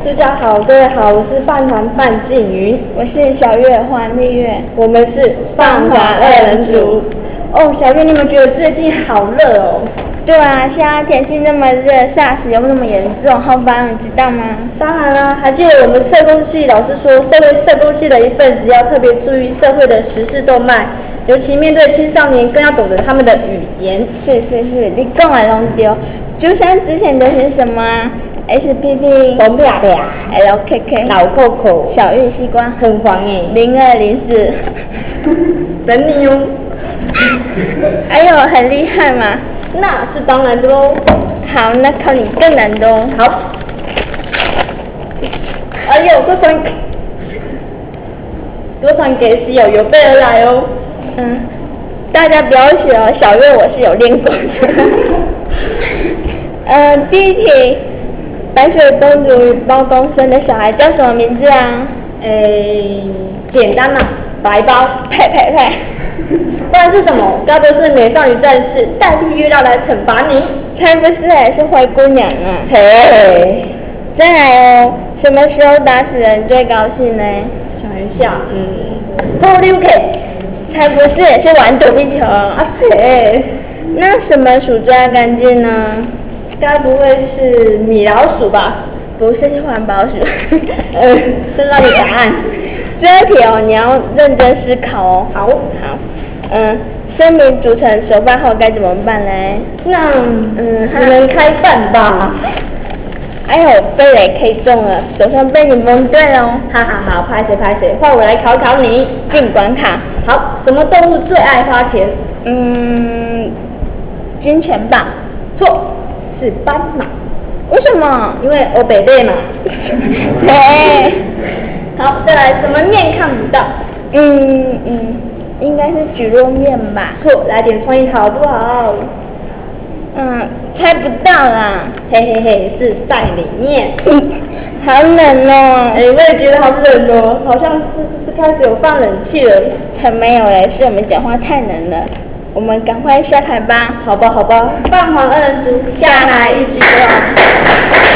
大家好，各位好，我是饭团范静云， 我是小月黄丽月， 我们是饭团二人组。哦，小月，你们觉得最近好热哦？ 对啊，现在天气那么热，SARS 又那么严重，好吧，你知道吗？ 当然啦，还记得我们社工系老师说，身为社工系的一份子，要特别注意社会的时事动脉，尤其面对青少年，更要懂得他们的语言。 是，你讲的拢对，就像之前流行什么啊 SPP、 红啪啪、 LKK、 老扣扣、 小玉西瓜、 很黄耶、 0204， 等你哦。 哎呦，很厉害嘛！ 那是当然的喽。 好，那考你更难的哦。 好。哎呦，多传给室友有备而来哦。 大家不要学哦，小月我是有练过的。第一题，白雪公主与包公生的小孩叫什么名字啊？ 简单嘛，白包。 呸！ 不然是什么？该不是美少女战士代替月亮来惩罚你？ 才不是是灰姑娘啊！ 嘿， 再来哦，什么时候打死人最高兴呢？ 想一下，偷溜 K， 才不是，是玩躲避球。 啊呸！ 那什么鼠最爱干净呢？ 该不会是米老鼠吧？ 不是，是环保鼠。 知道你答案。 这题哦，你要认真思考哦。 好。 生米煮成熟饭后该怎么办嘞？ 那只能开饭吧。 哎呦，被雷 K 中了，手上被你蒙对哦。 好，拍谁？换我来考考你。 进关卡。 好，什么动物最爱花钱？ 金钱豹。 错，是斑马。 为什么？ 因为欧北贝嘛。 嘿。 好，再来，什么面看不到？ 应该是蒟蒻面吧？ 错，来点创意好不好？ 猜不到啦。 嘿，是赛里面。 好冷哦。 我也觉得好冷哦，好像是不是开始有放冷气了？ 才没有嘞，是我们讲话太冷了。我们赶快下台吧。 好吧，饭团二人组下台一起玩。